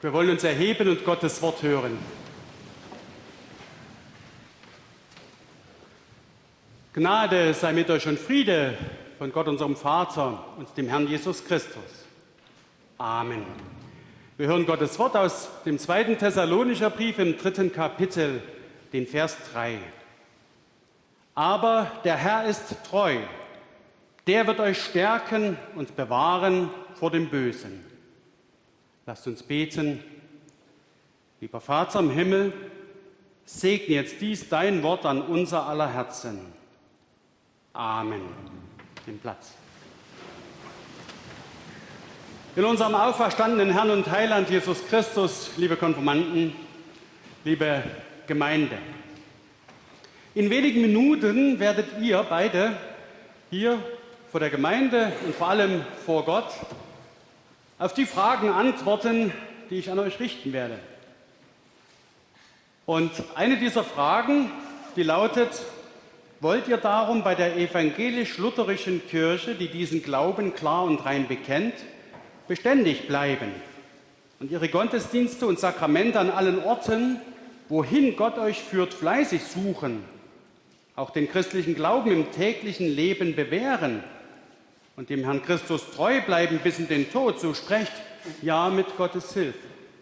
Wir wollen uns erheben und Gottes Wort hören. Gnade sei mit euch und Friede von Gott, unserem Vater und dem Herrn Jesus Christus. Amen. Wir hören Gottes Wort aus dem 2. Thessalonicher Brief im 3. Kapitel, den Vers 3. Aber der Herr ist treu, der wird euch stärken und bewahren vor dem Bösen. Lasst uns beten. Lieber Vater im Himmel, segne jetzt dies dein Wort an unser aller Herzen. Amen. Nimm Platz. In unserem auferstandenen Herrn und Heiland Jesus Christus, liebe Konfirmanden, liebe Gemeinde. In wenigen Minuten werdet ihr beide hier vor der Gemeinde und vor allem vor Gott auf die Fragen antworten, die ich an euch richten werde. Und eine dieser Fragen, die lautet: Wollt ihr darum bei der evangelisch-lutherischen Kirche, die diesen Glauben klar und rein bekennt, beständig bleiben und ihre Gottesdienste und Sakramente an allen Orten, wohin Gott euch führt, fleißig suchen, auch den christlichen Glauben im täglichen Leben bewähren und dem Herrn Christus treu bleiben bis in den Tod, so sprecht ja mit Gottes Hilfe.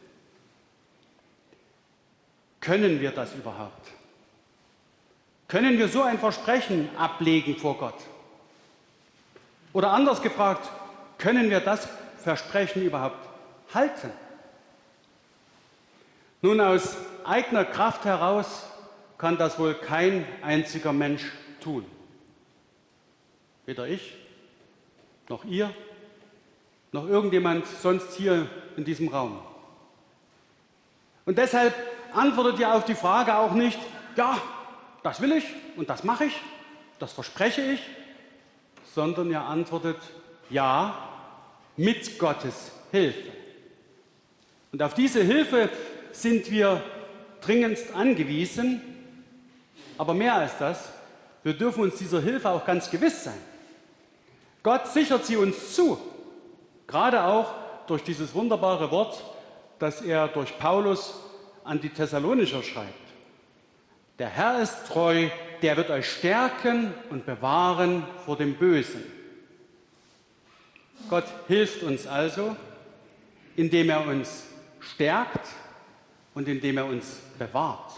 Können wir das überhaupt? Können wir so ein Versprechen ablegen vor Gott? Oder anders gefragt, können wir das Versprechen überhaupt halten? Nun, aus eigener Kraft heraus kann das wohl kein einziger Mensch tun. Weder ich, noch ihr, noch irgendjemand sonst hier in diesem Raum. Und deshalb antwortet ihr auf die Frage auch nicht: Ja, das will ich und das mache ich, das verspreche ich, sondern ihr antwortet: Ja, mit Gottes Hilfe. Und auf diese Hilfe sind wir dringendst angewiesen, aber mehr als das, wir dürfen uns dieser Hilfe auch ganz gewiss sein. Gott sichert sie uns zu, gerade auch durch dieses wunderbare Wort, das er durch Paulus an die Thessalonicher schreibt. Der Herr ist treu, der wird euch stärken und bewahren vor dem Bösen. Gott hilft uns also, indem er uns stärkt und indem er uns bewahrt.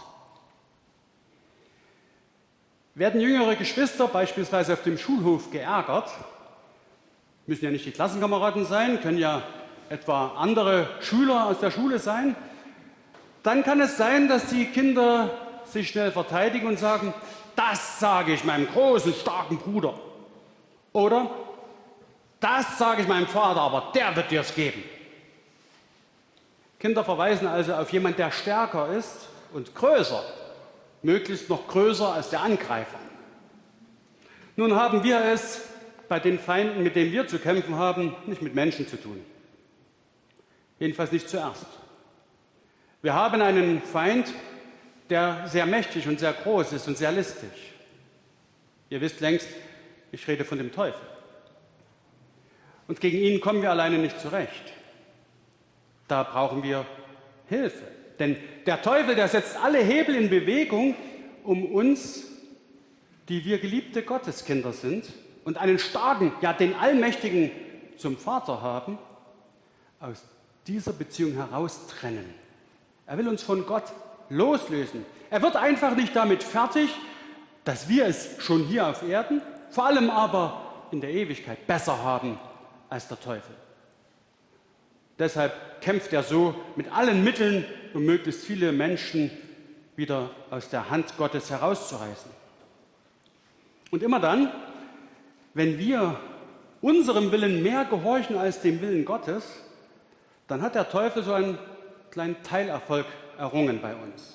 Werden jüngere Geschwister beispielsweise auf dem Schulhof geärgert, müssen ja nicht die Klassenkameraden sein, können ja etwa andere Schüler aus der Schule sein, dann kann es sein, dass die Kinder sich schnell verteidigen und sagen: Das sage ich meinem großen, starken Bruder. Oder: Das sage ich meinem Vater, aber der wird dir es geben. Kinder verweisen also auf jemanden, der stärker ist und größer, möglichst noch größer als der Angreifer. Nun haben wir es bei den Feinden, mit denen wir zu kämpfen haben, nicht mit Menschen zu tun. Jedenfalls nicht zuerst. Wir haben einen Feind, der sehr mächtig und sehr groß ist und sehr listig. Ihr wisst längst, ich rede von dem Teufel. Und gegen ihn kommen wir alleine nicht zurecht. Da brauchen wir Hilfe. Denn der Teufel, der setzt alle Hebel in Bewegung, um uns, die wir geliebte Gotteskinder sind und einen starken, ja den Allmächtigen zum Vater haben, aus dieser Beziehung heraustrennen. Er will uns von Gott loslösen. Er wird einfach nicht damit fertig, dass wir es schon hier auf Erden, vor allem aber in der Ewigkeit, besser haben als der Teufel. Deshalb kämpft er so mit allen Mitteln, um möglichst viele Menschen wieder aus der Hand Gottes herauszureißen. Und immer dann, wenn wir unserem Willen mehr gehorchen als dem Willen Gottes, dann hat der Teufel so einen kleinen Teilerfolg errungen bei uns.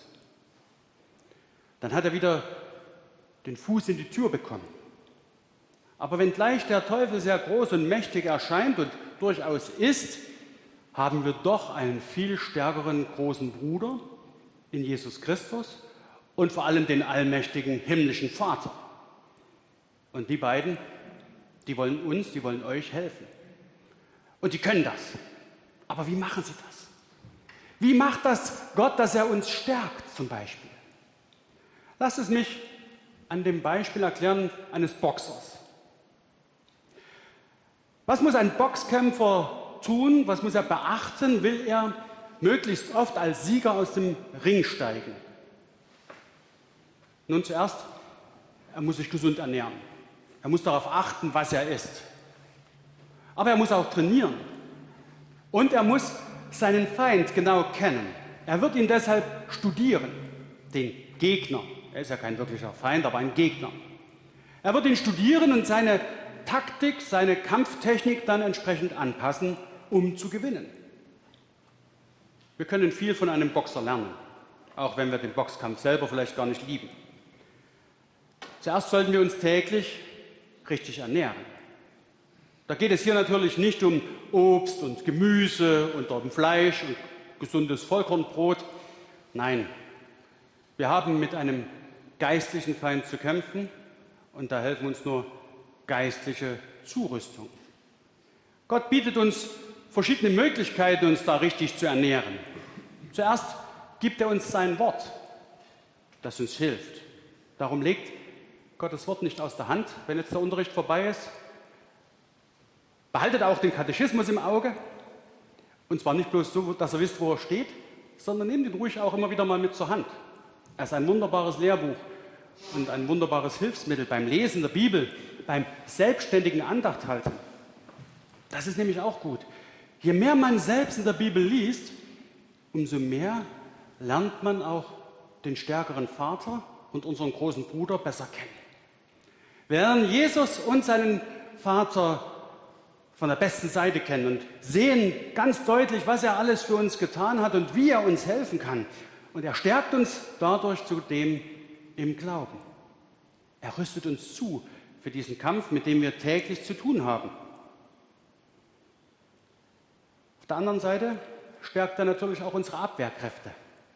Dann hat er wieder den Fuß in die Tür bekommen. Aber wenngleich der Teufel sehr groß und mächtig erscheint und durchaus ist, haben wir doch einen viel stärkeren großen Bruder in Jesus Christus und vor allem den allmächtigen himmlischen Vater. Und die beiden, die wollen uns, die wollen euch helfen. Und die können das. Aber wie machen sie das? Wie macht das Gott, dass er uns stärkt zum Beispiel? Lasst es mich an dem Beispiel erklären eines Boxers. Was muss ein Boxkämpfer tun? Was muss er beachten? Will er möglichst oft als Sieger aus dem Ring steigen? Nun zuerst, er muss sich gesund ernähren. Er muss darauf achten, was er isst. Aber er muss auch trainieren. Und er muss seinen Feind genau kennen. Er wird ihn deshalb studieren, den Gegner. Er ist ja kein wirklicher Feind, aber ein Gegner. Er wird ihn studieren und seine Taktik, seine Kampftechnik dann entsprechend anpassen, um zu gewinnen. Wir können viel von einem Boxer lernen, auch wenn wir den Boxkampf selber vielleicht gar nicht lieben. Zuerst sollten wir uns täglich richtig ernähren. Da geht es hier natürlich nicht um Obst und Gemüse und um Fleisch und gesundes Vollkornbrot. Nein, wir haben mit einem geistlichen Feind zu kämpfen und da helfen uns nur geistliche Zurüstung. Gott bietet uns verschiedene Möglichkeiten, uns da richtig zu ernähren. Zuerst gibt er uns sein Wort, das uns hilft. Darum legt Gottes Wort nicht aus der Hand, wenn jetzt der Unterricht vorbei ist. Behaltet auch den Katechismus im Auge. Und zwar nicht bloß so, dass ihr wisst, wo er steht, sondern nehmt ihn ruhig auch immer wieder mal mit zur Hand. Er ist ein wunderbares Lehrbuch und ein wunderbares Hilfsmittel beim Lesen der Bibel, beim selbstständigen Andachthalten. Das ist nämlich auch gut. Je mehr man selbst in der Bibel liest, umso mehr lernt man auch den stärkeren Vater und unseren großen Bruder besser kennen. Wir lernen Jesus und seinen Vater von der besten Seite kennen und sehen ganz deutlich, was er alles für uns getan hat und wie er uns helfen kann. Und er stärkt uns dadurch zudem im Glauben. Er rüstet uns zu für diesen Kampf, mit dem wir täglich zu tun haben. Auf der anderen Seite stärkt er natürlich auch unsere Abwehrkräfte.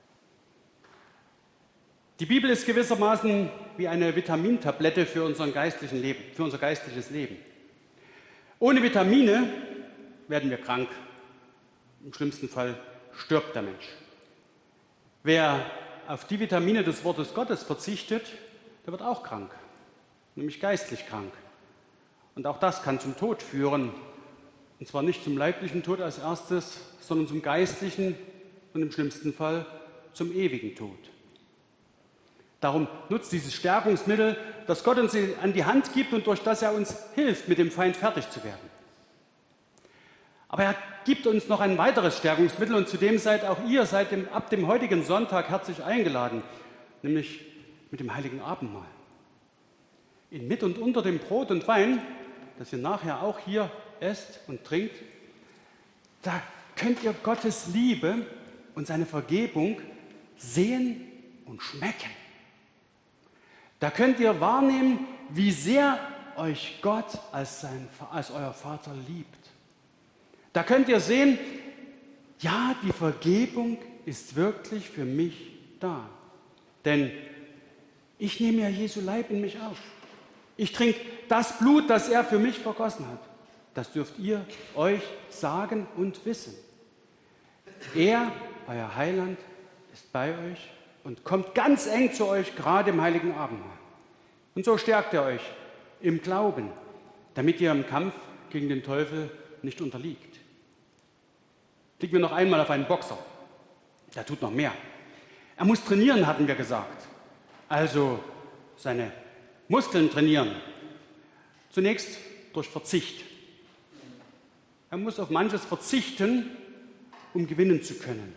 Die Bibel ist gewissermaßen wie eine Vitamintablette für unser geistliches Leben. Ohne Vitamine werden wir krank. Im schlimmsten Fall stirbt der Mensch. Wer auf die Vitamine des Wortes Gottes verzichtet, der wird auch krank, nämlich geistlich krank. Und auch das kann zum Tod führen. Und zwar nicht zum leiblichen Tod als erstes, sondern zum geistlichen und im schlimmsten Fall zum ewigen Tod. Darum nutzt dieses Stärkungsmittel, das Gott uns an die Hand gibt und durch das er uns hilft, mit dem Feind fertig zu werden. Aber er gibt uns noch ein weiteres Stärkungsmittel und zudem seid auch ihr ab dem heutigen Sonntag herzlich eingeladen, nämlich mit dem Heiligen Abendmahl. Mit und unter dem Brot und Wein, das ihr nachher auch hier esst und trinkt, da könnt ihr Gottes Liebe und seine Vergebung sehen und schmecken. Da könnt ihr wahrnehmen, wie sehr euch Gott als euer Vater liebt. Da könnt ihr sehen, ja, die Vergebung ist wirklich für mich da. Denn ich nehme ja Jesu Leib in mich auf. Ich trinke das Blut, das er für mich vergossen hat. Das dürft ihr euch sagen und wissen. Er, euer Heiland, ist bei euch und kommt ganz eng zu euch, gerade im Heiligen Abendmahl. Und so stärkt er euch im Glauben, damit ihr im Kampf gegen den Teufel nicht unterliegt. Blicken wir noch einmal auf einen Boxer. Der tut noch mehr. Er muss trainieren, hatten wir gesagt. Also seine Muskeln trainieren. Zunächst durch Verzicht. Er muss auf manches verzichten, um gewinnen zu können.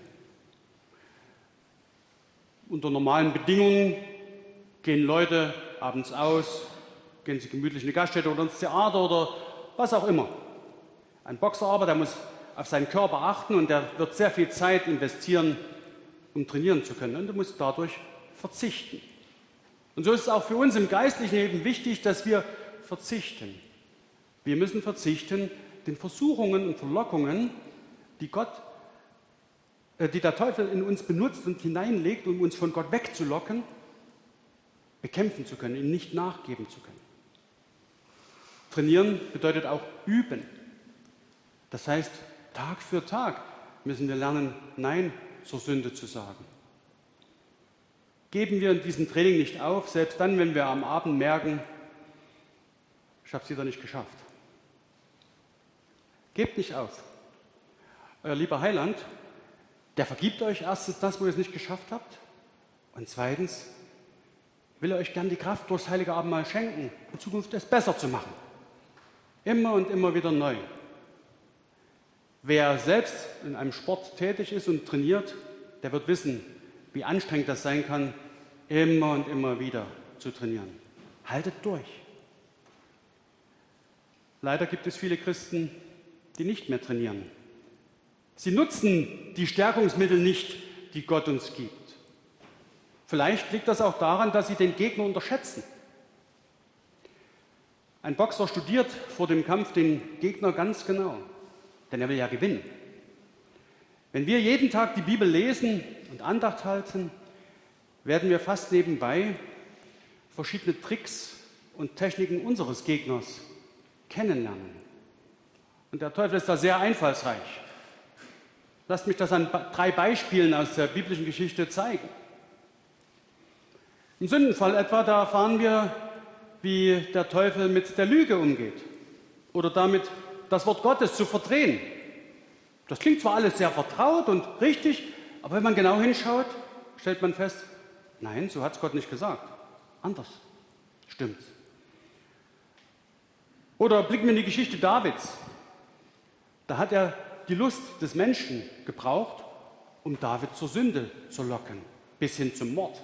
Unter normalen Bedingungen gehen Leute abends aus, gehen sie gemütlich in die Gaststätte oder ins Theater oder was auch immer. Ein Boxer aber, der muss auf seinen Körper achten und der wird sehr viel Zeit investieren, um trainieren zu können. Und er muss dadurch verzichten. Und so ist es auch für uns im geistlichen Leben wichtig, dass wir verzichten. Wir müssen verzichten den Versuchungen und Verlockungen, die der Teufel in uns benutzt und hineinlegt, um uns von Gott wegzulocken, bekämpfen zu können, ihm nicht nachgeben zu können. Trainieren bedeutet auch üben. Das heißt, Tag für Tag müssen wir lernen, nein zur Sünde zu sagen. Geben wir in diesem Training nicht auf, selbst dann, wenn wir am Abend merken, ich habe es wieder nicht geschafft. Gebt nicht auf. Euer lieber Heiland, der vergibt euch erstens das, wo ihr es nicht geschafft habt. Und zweitens will er euch gern die Kraft durchs Heilige Abendmahl schenken, in Zukunft es besser zu machen. Immer und immer wieder neu. Wer selbst in einem Sport tätig ist und trainiert, der wird wissen, wie anstrengend das sein kann, immer und immer wieder zu trainieren. Haltet durch. Leider gibt es viele Christen, die nicht mehr trainieren. Sie nutzen die Stärkungsmittel nicht, die Gott uns gibt. Vielleicht liegt das auch daran, dass sie den Gegner unterschätzen. Ein Boxer studiert vor dem Kampf den Gegner ganz genau, denn er will ja gewinnen. Wenn wir jeden Tag die Bibel lesen und Andacht halten, werden wir fast nebenbei verschiedene Tricks und Techniken unseres Gegners kennenlernen. Und der Teufel ist da sehr einfallsreich. Lasst mich das an 3 Beispielen aus der biblischen Geschichte zeigen. Im Sündenfall etwa, da erfahren wir, wie der Teufel mit der Lüge umgeht oder damit das Wort Gottes zu verdrehen. Das klingt zwar alles sehr vertraut und richtig, aber wenn man genau hinschaut, stellt man fest, nein, so hat es Gott nicht gesagt. Anders stimmt's. Oder blicken wir in die Geschichte Davids. Da hat er die Lust des Menschen gebraucht, um David zur Sünde zu locken, bis hin zum Mord.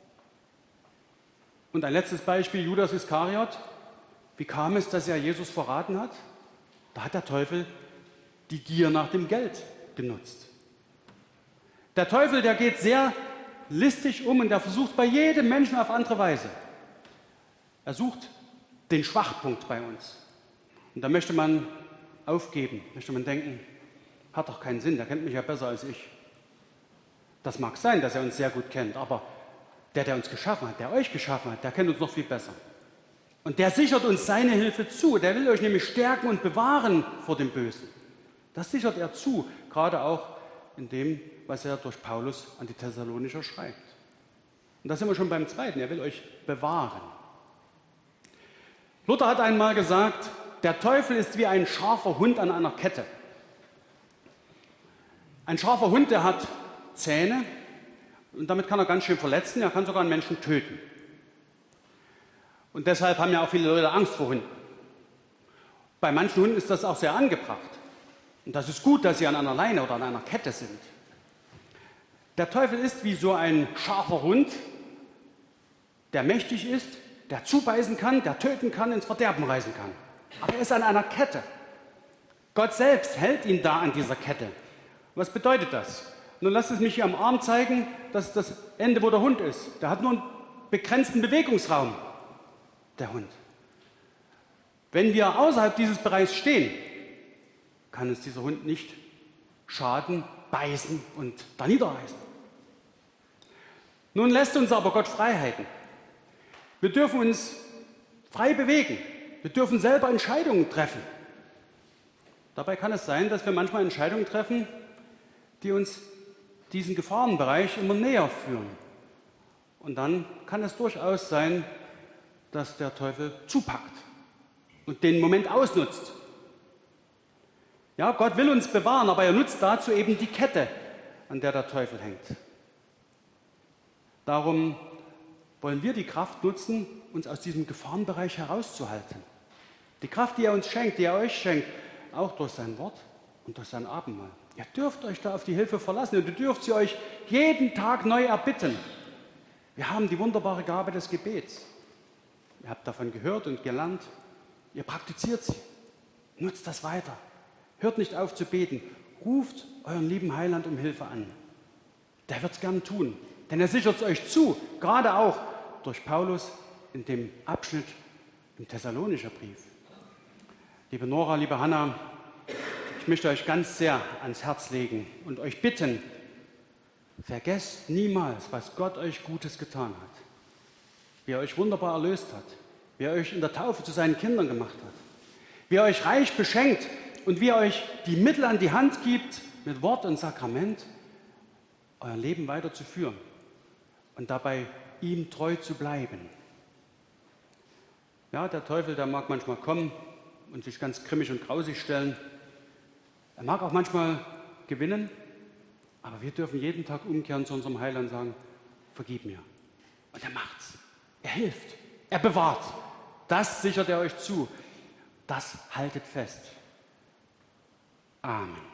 Und ein letztes Beispiel, Judas Iskariot. Wie kam es, dass er Jesus verraten hat? Da hat der Teufel die Gier nach dem Geld genutzt. Der Teufel, der geht sehr listig um und der versucht bei jedem Menschen auf andere Weise. Er sucht den Schwachpunkt bei uns. Und da möchte man aufgeben, möchte man denken, hat doch keinen Sinn, der kennt mich ja besser als ich. Das mag sein, dass er uns sehr gut kennt, aber der uns geschaffen hat, der euch geschaffen hat, der kennt uns noch viel besser. Und der sichert uns seine Hilfe zu. Der will euch nämlich stärken und bewahren vor dem Bösen. Das sichert er zu, gerade auch in dem, was er durch Paulus an die Thessalonicher schreibt. Und da sind wir schon beim Zweiten, er will euch bewahren. Luther hat einmal gesagt, der Teufel ist wie ein scharfer Hund an einer Kette. Ein scharfer Hund, der hat Zähne und damit kann er ganz schön verletzen, er kann sogar einen Menschen töten. Und deshalb haben ja auch viele Leute Angst vor Hunden. Bei manchen Hunden ist das auch sehr angebracht. Und das ist gut, dass sie an einer Leine oder an einer Kette sind. Der Teufel ist wie so ein scharfer Hund, der mächtig ist, der zubeißen kann, der töten kann, ins Verderben reißen kann. Aber er ist an einer Kette. Gott selbst hält ihn da an dieser Kette. Was bedeutet das? Nun lasst es mich hier am Arm zeigen, das ist das Ende, wo der Hund ist. Der hat nur einen begrenzten Bewegungsraum, der Hund. Wenn wir außerhalb dieses Bereichs stehen, kann uns dieser Hund nicht schaden, beißen und da niederreißen. Nun lässt uns aber Gott Freiheiten. Wir dürfen uns frei bewegen. Wir dürfen selber Entscheidungen treffen. Dabei kann es sein, dass wir manchmal Entscheidungen treffen, die uns diesen Gefahrenbereich immer näher führen. Und dann kann es durchaus sein, dass der Teufel zupackt und den Moment ausnutzt. Ja, Gott will uns bewahren, aber er nutzt dazu eben die Kette, an der der Teufel hängt. Darum wollen wir die Kraft nutzen, uns aus diesem Gefahrenbereich herauszuhalten. Die Kraft, die er uns schenkt, die er euch schenkt, auch durch sein Wort und durch sein Abendmahl. Ihr dürft euch da auf die Hilfe verlassen und ihr dürft sie euch jeden Tag neu erbitten. Wir haben die wunderbare Gabe des Gebets. Ihr habt davon gehört und gelernt. Ihr praktiziert sie. Nutzt das weiter. Hört nicht auf zu beten. Ruft euren lieben Heiland um Hilfe an. Der wird es gern tun, denn er sichert es euch zu, gerade auch durch Paulus in dem Abschnitt im Thessalonischer Brief. Liebe Nora, liebe Hanna, ich möchte euch ganz sehr ans Herz legen und euch bitten, vergesst niemals, was Gott euch Gutes getan hat, wie er euch wunderbar erlöst hat, wie er euch in der Taufe zu seinen Kindern gemacht hat, wie er euch reich beschenkt und wie er euch die Mittel an die Hand gibt mit Wort und Sakrament, euer Leben weiterzuführen und dabei ihm treu zu bleiben. Ja, der Teufel, der mag manchmal kommen und sich ganz grimmig und grausig stellen. Er mag auch manchmal gewinnen, aber wir dürfen jeden Tag umkehren zu unserem Heiland und sagen, vergib mir. Und er macht's. Er hilft. Er bewahrt. Das sichert er euch zu. Das haltet fest. Amen.